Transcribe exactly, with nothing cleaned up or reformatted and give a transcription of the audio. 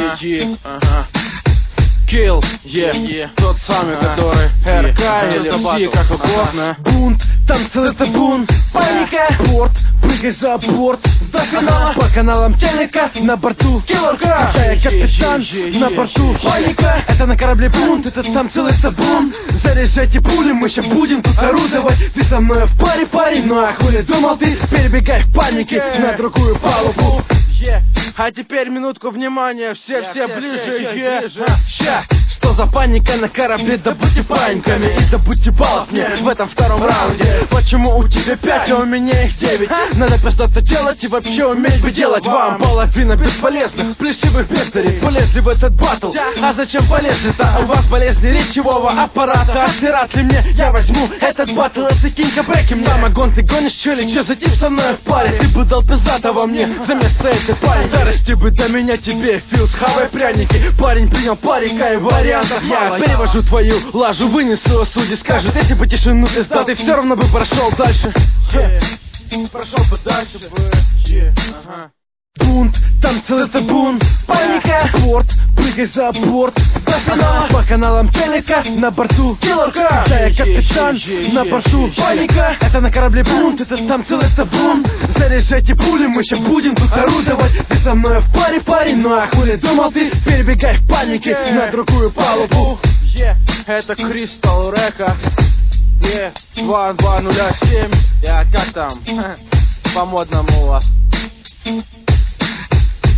Е, ага. Kill, yeah, yeah. Тот самый, который РК или Си, как угодно. Бунт, там целый бунт, паника, борт, прыгай за борт, до финала, по каналам телека, на борту Киллерка, я капитан, на борту паника, это на корабле бунт, это там целый бунт, заряжайте пули, мы ща будем тут орудовать, ты со мной в паре, парень, ну а хули думал ты, перебегай в панике на другую палубу. Yeah. А теперь минутку внимания, все, yeah, все, все ближе, все, yeah. ближе. Ща, что за паника на корабле, да будьте паниками и да будьте баллов мне в этом втором раунде. Почему у тебя пять, а у меня их девять? Надо что-то делать и вообще уметь бы делать. Вам половина бесполезных, плешивых бестарей полезли в этот батл. А зачем полезли-то? У вас болезни речевого аппарата. А сират ли мне, я возьму этот батл, это кинька бэки мне. Амагон, ты гонишь, чели, че за тип со мной в паре? Ты бы дал пиздатого мне за место этой парень. Дорасти бы до меня тебе, фил, схавай пряники. Парень принял парика и вариантов я перевожу твою лажу, вынесу судьи, скажут, если бы тишину ты сдал, ты все равно бы прошел дальше. Yeah. Прошел бы дальше бы. Yeah. Ага. Бунт, там целый бунт, паника, борт, прыгай за борт, до финала, по каналам телека, на борту Киллерка, да я капитан, на борту паника, это на корабле бунт, это там целый бунт, заряжайте пули, мы ща будем тут орудовать, ты со мной в паре, парень, ну а хули думал ты, перебегай в панике на другую палубу. Yeah. Это Кристал Река, yeah. два два ноль семь, я как там, по модному у вас.